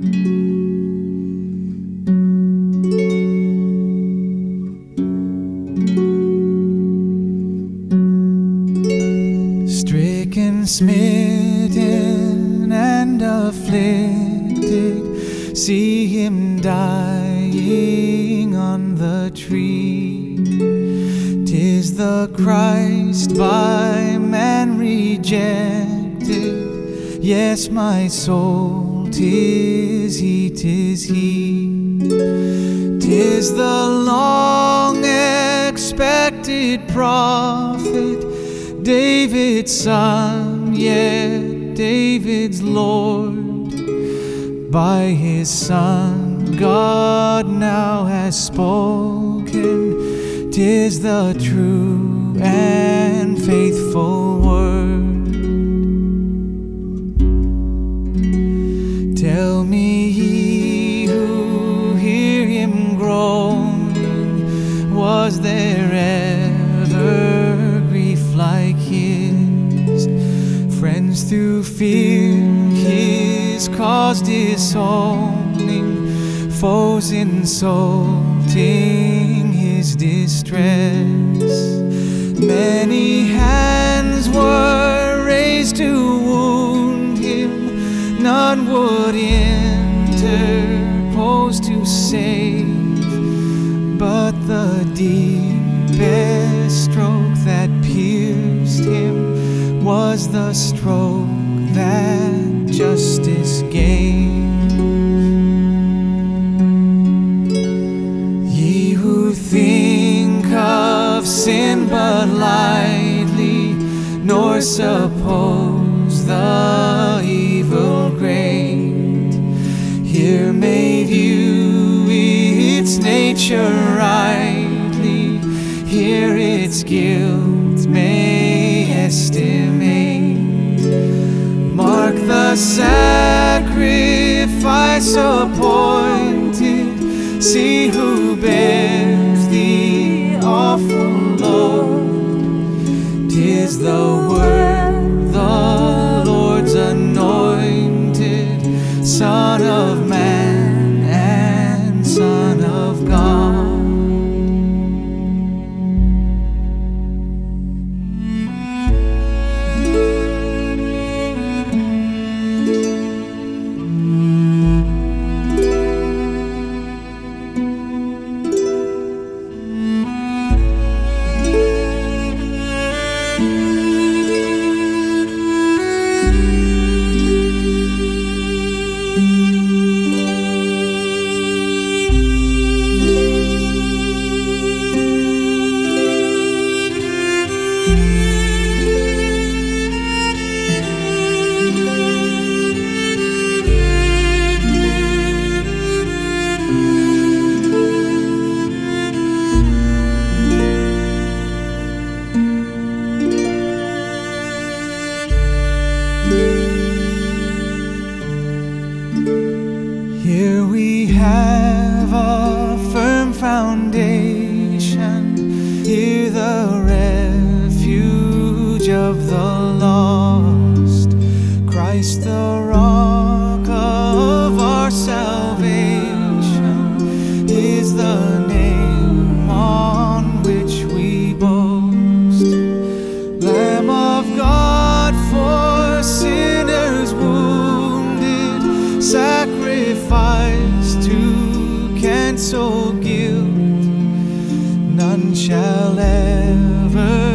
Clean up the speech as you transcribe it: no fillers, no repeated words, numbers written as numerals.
Stricken, smitten, and afflicted, see him dying on the tree. 'Tis the Christ by man rejected. Yes, my soul, 'tis he, 'tis he. 'Tis the long expected prophet, David's son, yet David's Lord. By his Son God now has spoken. 'Tis the true and faithful word. Tell me, ye who hear him groaning, was there ever grief like his? Friends through fear his cause disowning, foes insulting his distress. Many hands were raised to wound him, none would interpose to save. But the deepest stroke that pierced him was the stroke that justice gave. Ye who think of sin but lightly, nor suppose the evil great, here may view its nature rightly, here its guilt may estimate. Mark the sacrifice appointed, see who bears the awful load. 'Tis the Word, the Lord's anointed, Son of Man and Son of God. Here we have a firm foundation, here the refuge of the lost, Christ the rock of our salvation is the name on which we boast. Lamb of God for sinners wounded, sacrifice to cancel guilt, none shall ever